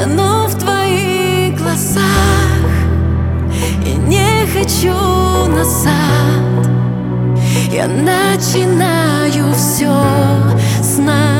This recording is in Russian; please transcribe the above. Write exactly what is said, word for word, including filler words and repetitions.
тону в твоих глазах и не хочу назад. Я начинаю все знать.